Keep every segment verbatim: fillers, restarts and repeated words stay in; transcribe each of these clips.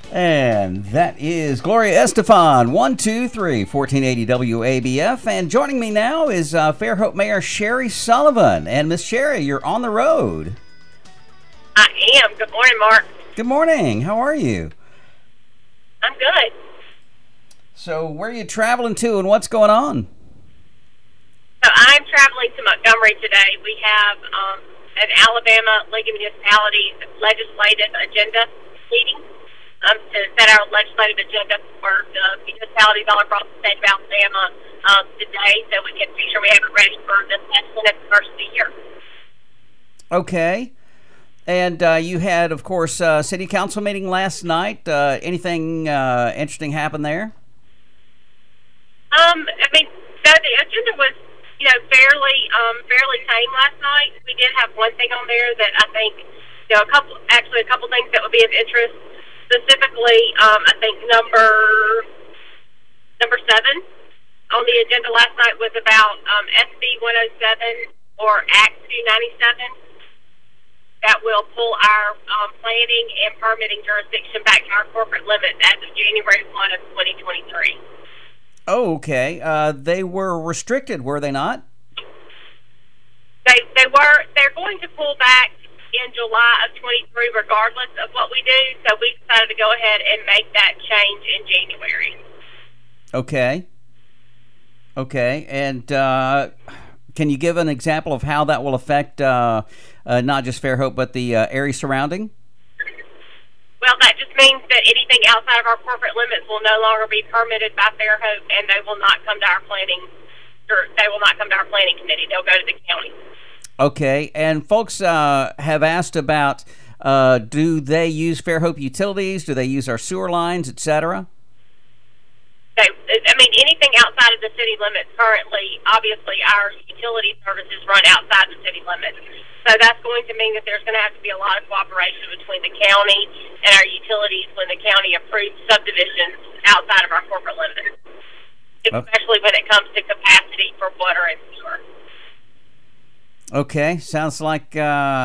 And that is Gloria Estefan, one two three, fourteen eighty W A B F. And joining me now is uh, Fairhope Mayor Sherry Sullivan. And Miss Sherry, you're on the road. I am. Good morning, Mark. Good morning. How are you? I'm good. So where are you traveling to and what's going on? So I'm traveling to Montgomery today. We have um, an Alabama League of Municipalities legislative agenda meeting um, to set our legislative agenda for the municipalities all across the state of Alabama um, today, so we can make sure we have it ready for the session at the first of the year. Okay. And uh, you had, of course, a city council meeting last night. Uh, anything uh, interesting happen there? Um, I mean, so the agenda was, you know, fairly, um, fairly tame last night. We did have one thing on there that I think, you know, a couple, actually a couple things that would be of interest. Specifically, um, I think number number seven on the agenda last night was about um, S B one oh seven or Act two ninety-seven. That will pull our um, planning and permitting jurisdiction back to our corporate limits as of January first of twenty twenty-three. Oh, okay. Uh, they were restricted, were they not? They they were. They're going to pull back in July of twenty-three, regardless of what we do. So we decided to go ahead and make that change in January. Okay. Okay, and uh, can you give an example of how that will affect uh, uh, not just Fairhope but the uh, area surrounding? Well, that just means that anything outside of our corporate limits will no longer be permitted by Fairhope, and they will not come to our planning. Or they will not come to our planning committee. They'll go to the county. Okay, and folks uh, have asked about: uh, do they use Fairhope utilities? Do they use our sewer lines, et cetera? So, I mean, anything outside of the city limits currently, obviously, our utility services run outside the city limits. So that's going to mean that there's going to have to be a lot of cooperation between the county and our utilities when the county approves subdivisions outside of our corporate limits, especially when it comes to capacity for water and sewer. Okay, sounds like uh,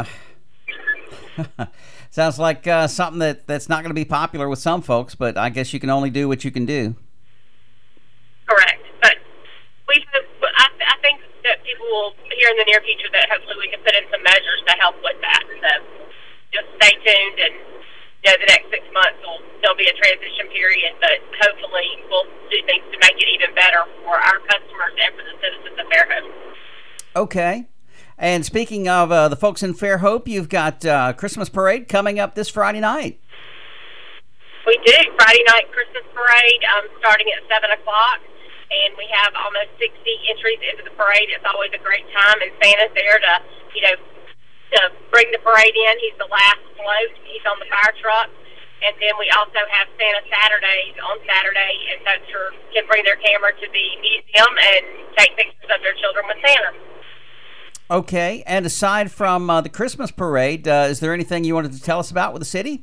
sounds like uh, something that, that's not going to be popular with some folks, but I guess you can only do what you can do. Correct, but we I, I think that people will hear in the near future that hopefully we can put in some measures to help with that. So just stay tuned, and you know, the next six months will still be a transition period, but hopefully we'll do things to make it even better for our customers and for the citizens of Fairhope. Okay. And speaking of uh, the folks in Fairhope, you've got uh, Christmas Parade coming up this Friday night. We do. Friday night Christmas Parade um, starting at seven o'clock. And we have almost sixty entries into the parade. It's always a great time, and Santa's there to, you know, to bring the parade in. He's the last float. He's on the fire truck. And then we also have Santa Saturdays on Saturday, and folks can bring their camera to the museum and take pictures of their children with Santa. Okay, and aside from uh, the Christmas parade, uh, is there anything you wanted to tell us about with the city?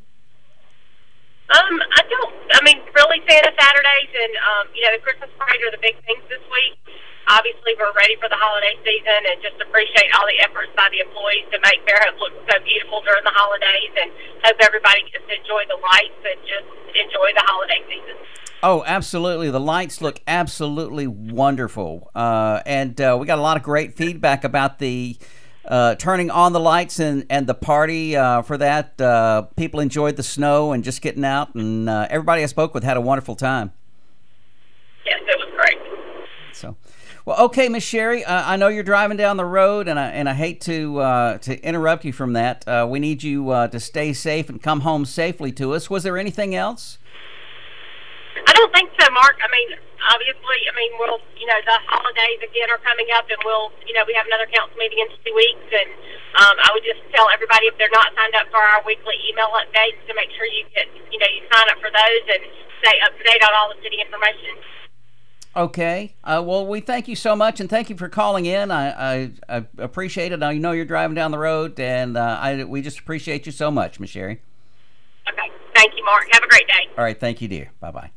Um, I don't, I mean, really Santa Saturdays and, um, you know, the Christmas parade are the big things this week. Obviously, we're ready for the holiday season and just appreciate all the efforts by the employees to make Fairhope look so beautiful during the holidays, and hope everybody gets to enjoy the lights and just enjoy the holiday season. Oh, absolutely. The lights look absolutely wonderful. Uh, and uh, we got a lot of great feedback about the uh, turning on the lights and, and the party uh, for that. Uh, people enjoyed the snow and just getting out, and uh, everybody I spoke with had a wonderful time. Yes, it was great. So, well, okay, Miss Sherry, uh, I know you're driving down the road, and I and I hate to uh, to interrupt you from that. Uh, we need you uh, to stay safe and come home safely to us. Was there anything else? I don't think so, Mark. I mean, obviously, I mean, we'll, you know, the holidays again are coming up, and we'll, you know, we have another council meeting in two weeks, and um, I would just tell everybody if they're not signed up for our weekly email updates to make sure you get, you know, you sign up for those and stay up to date on all the city information. Okay. Uh, well, we thank you so much, and thank you for calling in. I, I, I appreciate it. I know you're driving down the road, and uh, I, we just appreciate you so much, Miss Sherry. Okay. Thank you, Mark. Have a great day. All right. Thank you, dear. Bye-bye.